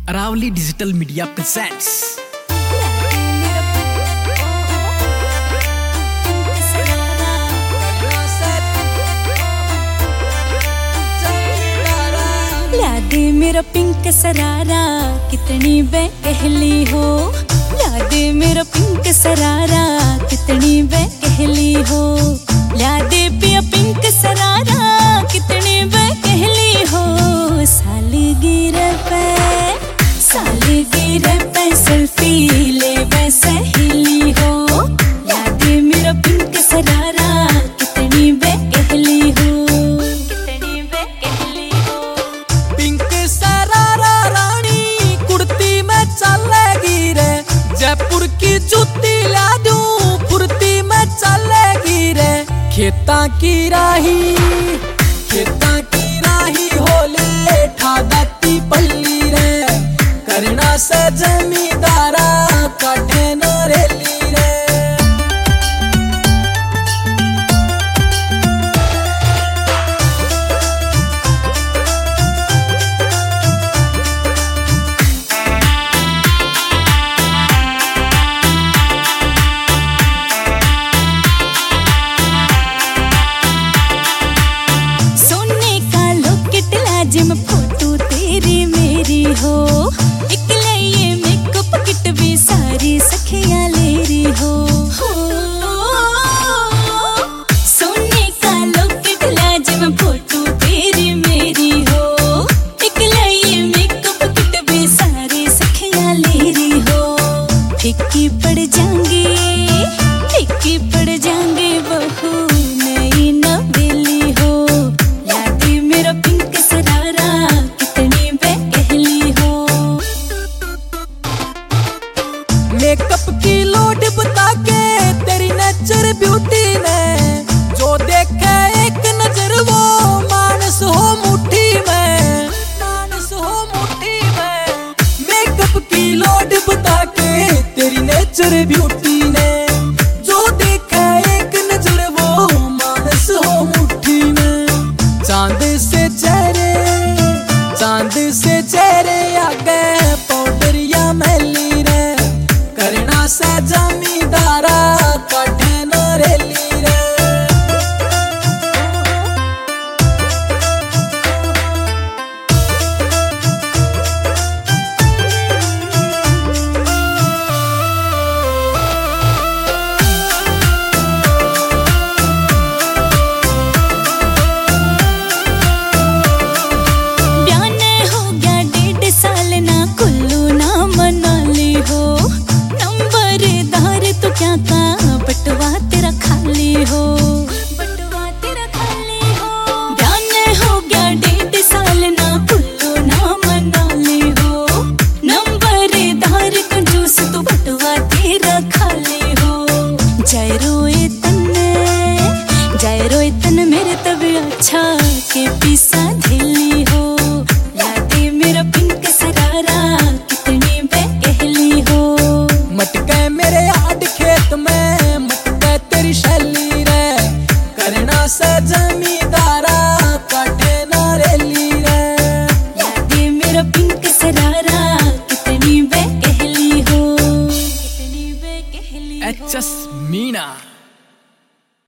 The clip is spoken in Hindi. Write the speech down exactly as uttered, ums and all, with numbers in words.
Aravalli digital media presents. दे मेरा पिंक सरारा कितनी बेकहली हो, ला दे मेरा पिंक सरारा कितनी बेकहली हो, ला दे पिया पिंक सरारा कितनी बेकहली हो। सालगिरह पे सालगिरह पे सेल्फी ले वे सहेली हो, ला दे मेरा पिंक सरारा कितनी बेकहली हो, कितनी बेकहली हो। पिंक सरारा रानी कुर्ती में चलेगी रे, जयपुर की जूती ला दूं फुर्ती में चलेगी रे। खेता की राही खेता की राही होले ठादती पल्ली रे, करना से जमींदारा काटे न रेली रे। जिम फोटो तेरी मेरी हो, इकले ये मेकअप किट भी सारी सखियां लेरी हो। सोने का लॉकेट लाजिम फोटो तेरी मेरी हो, इकले ये मेकअप किट भी सारी सखियां लेरी हो। फिक्की पड़ जाएंगे फिक्की पड़ जाएंगे बहू नई नवेली हो, लादी मेरा पिंक मेकअप की लोड बता के तेरी नेचर ब्यूटी ने, जो देखे एक नजर वो मानस हो मुट्ठी में, मानस हो मुट्ठी में। मेकअप की लोड बता के तेरी नेचर ब्यूटी ने, जो देखे एक नजर वो मानस हो मुट्ठी में। चांद से चेहरे चांद से चेहरे आगे पाउडर या मैली रे, करना सा जमींदारा काटे न रेली रे। ब्याने हो गया डेढ़ साल ना कुल्लू ना मनाली हो, तो क्या का बटवा तेरा खाली हो, बटवा तेरा खाली हो। ब्याने हो गया डेढ़ साल ना कुल्लू ना मनाली हो, नंबर दार कंजूस तो बटवा तेरा खाली हो। जय रोए तन जय रोए तन मेरे तब अच्छा के पीसा ढीली हो, लादे मेरा पिंक सरारा कितनी बेकहली हो। मटके मेरे आड़ खेत में मटके तेरी शैली रे, करना से जमींदारा काटे न रेली रे। लादे मेरा पिंक सरारा कितनी बेकहली हो, कितनी बेकहली हो। H S Meena.